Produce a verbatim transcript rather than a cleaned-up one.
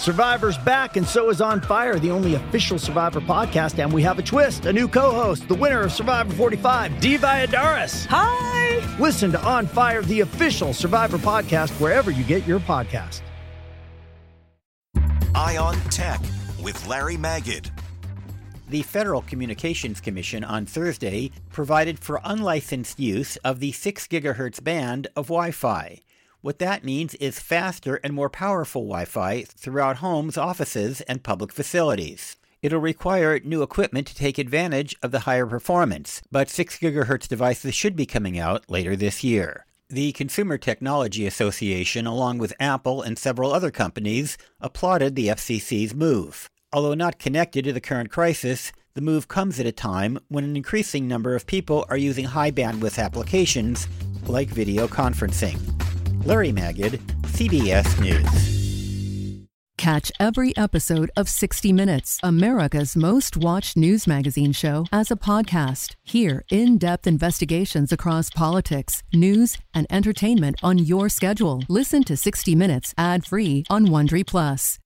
Survivor's back, and so is On Fire, the only official Survivor podcast, and we have a twist, a new co-host, the winner of Survivor forty-five, Dee Valladares. Hi! Listen to On Fire, the official Survivor podcast, wherever you get your podcast. Eye on Tech with Larry Magid. The Federal Communications Commission on Thursday provided for unlicensed use of the six gigahertz band of Wi-Fi. What that means is faster and more powerful Wi-Fi throughout homes, offices, and public facilities. It'll require new equipment to take advantage of the higher performance, but six gigahertz devices should be coming out later this year. The Consumer Technology Association, along with Apple and several other companies, applauded the F C C's move. Although not connected to the current crisis, the move comes at a time when an increasing number of people are using high-bandwidth applications like video conferencing. Larry Magid, C B S News. Catch every episode of sixty minutes, America's most watched news magazine show, as a podcast. Hear in-depth investigations across politics, news, and entertainment on your schedule. Listen to sixty minutes ad-free on Wondery Plus.